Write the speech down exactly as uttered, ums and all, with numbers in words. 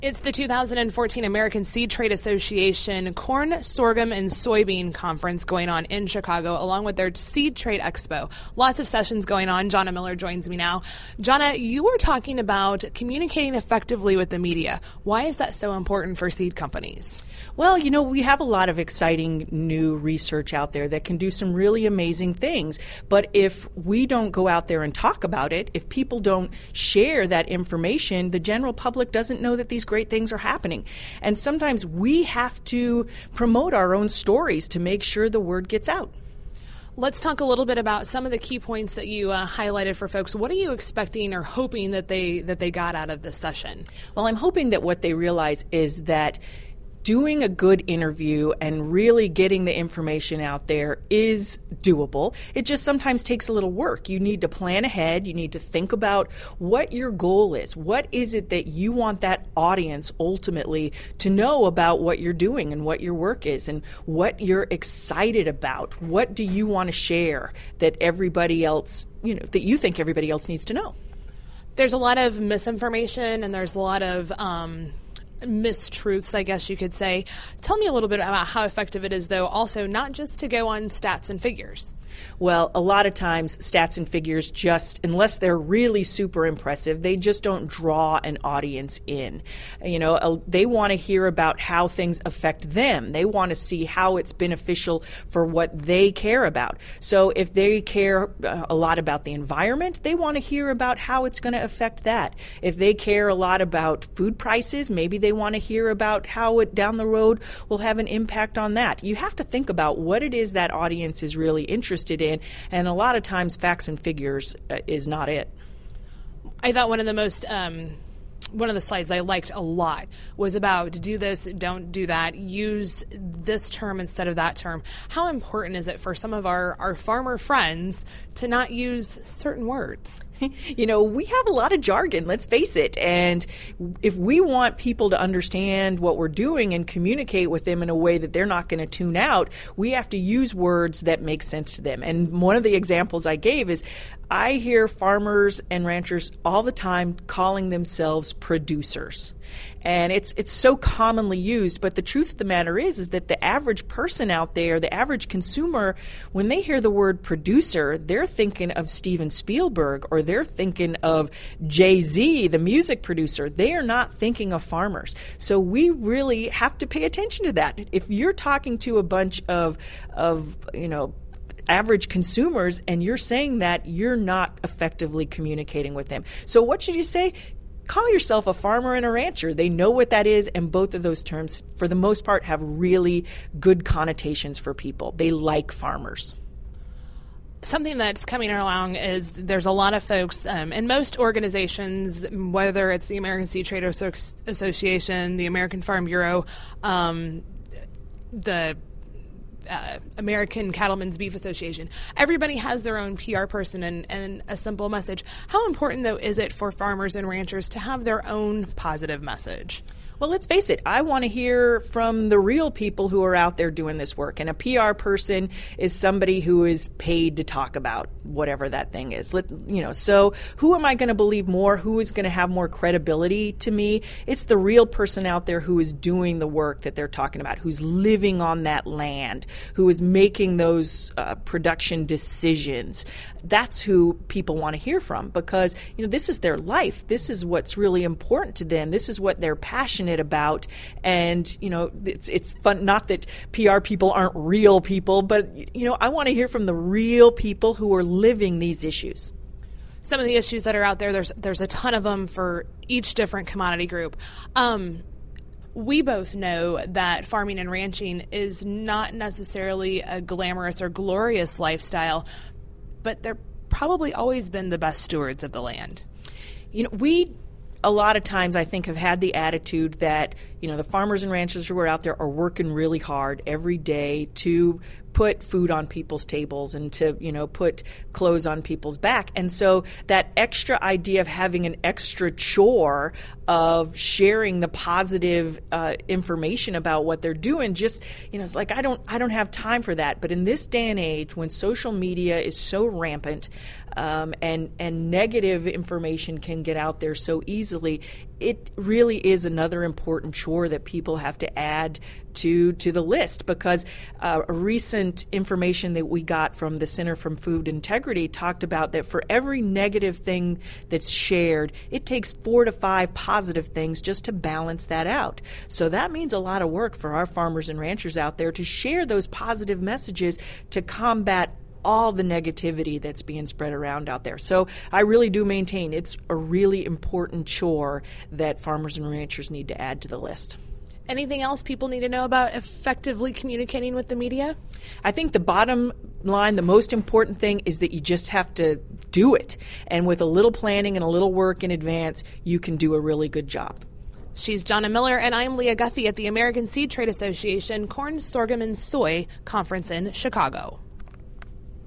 It's the two thousand fourteen American Seed Trade Association Corn, Sorghum, and Soybean Conference going on in Chicago, along with their Seed Trade Expo. Lots of sessions going on. Jonna Miller joins me now. Jonna, you were talking about communicating effectively with the media. Why is that so important for seed companies? Well, you know, we have a lot of exciting new research out there that can do some really amazing things. But if we don't go out there and talk about it, if people don't share that information, the general public doesn't know that these great things are happening. And sometimes we have to promote our own stories to make sure the word gets out. Let's talk a little bit about some of the key points that you uh, highlighted for folks. What are you expecting or hoping that they that they got out of this session? Well, I'm hoping that what they realize is that doing a good interview and really getting the information out there is doable. It just sometimes takes a little work. You need to plan ahead. You need to think about what your goal is. What is it that you want that audience ultimately to know about what you're doing and what your work is and what you're excited about? What do you want to share that everybody else, you know, that you think everybody else needs to know? There's a lot of misinformation and there's a lot of um mistruths, I guess you could say. Tell me a little bit about how effective it is, though, also not just to go on stats and figures. Well, a lot of times stats and figures just, unless they're really super impressive, they just don't draw an audience in. You know, they want to hear about how things affect them. They want to see how it's beneficial for what they care about. So if they care a lot about the environment, they want to hear about how it's going to affect that. If they care a lot about food prices, maybe they want to hear about how it down the road will have an impact on that. You have to think about what it is that audience is really interested in, and a lot of times facts and figures uh, is not it. I thought one of the most um, one of the slides I liked a lot was about do this, don't do that, use this term instead of that term. How important is it for some of our, our farmer friends to not use certain words? You know, we have a lot of jargon, let's face it. And if we want people to understand what we're doing and communicate with them in a way that they're not going to tune out, we have to use words that make sense to them. And one of the examples I gave is I hear farmers and ranchers all the time calling themselves producers. And it's it's so commonly used, but the truth of the matter is is that the average person out there, the average consumer, when they hear the word producer, they're thinking of Steven Spielberg or they're thinking of Jay-Z, the music producer. They are not thinking of farmers. So we really have to pay attention to that. If you're talking to a bunch of of, you know, average consumers and you're saying that, you're not effectively communicating with them. So what should you say? Call yourself a farmer and a rancher. They know what that is, and both of those terms, for the most part, have really good connotations for people. They like farmers. Something that's coming along is there's a lot of folks um, in most organizations, whether it's the American Seed Trade Association, the American Farm Bureau, um, the Uh, American Cattlemen's Beef Association. Everybody has their own P R person and, and a simple message. How important, though, is it for farmers and ranchers to have their own positive message? Well, let's face it, I want to hear from the real people who are out there doing this work. And a P R person is somebody who is paid to talk about whatever that thing is. Let, you know, so who am I going to believe more? Who is going to have more credibility to me? It's the real person out there who is doing the work that they're talking about, who's living on that land, who is making those uh, production decisions. That's who people want to hear from because, you know, this is their life. This is what's really important to them. This is what they're passionate about. And, you know, it's it's fun. Not that P R people aren't real people, but, you know, I want to hear from the real people who are living these issues. Some of the issues that are out there, there's there's a ton of them for each different commodity group. Um, we both know that farming and ranching is not necessarily a glamorous or glorious lifestyle, but they're probably always been the best stewards of the land. You know, we a lot of times I think have had the attitude that, you know, the farmers and ranchers who are out there are working really hard every day to put food on people's tables and to, you know, put clothes on people's back. And so that extra idea of having an extra chore of sharing the positive uh, information about what they're doing, just, you know, it's like, I don't, I don't have time for that. But in this day and age, when social media is so rampant um, and, and negative information can get out there so easily, it really is another important chore that people have to add to to the list, because uh, a recent information that we got from the Center for Food Integrity talked about that for every negative thing that's shared, it takes four to five positive things just to balance that out. So that means a lot of work for our farmers and ranchers out there to share those positive messages to combat all the negativity that's being spread around out there. So I really do maintain it's a really important chore that farmers and ranchers need to add to the list. Anything else people need to know about effectively communicating with the media? I think the bottom line, the most important thing is that you just have to do it. And with a little planning and a little work in advance, you can do a really good job. She's Jonna Miller, and I'm Leah Guffey at the American Seed Trade Association Corn, Sorghum, and Soy Conference in Chicago.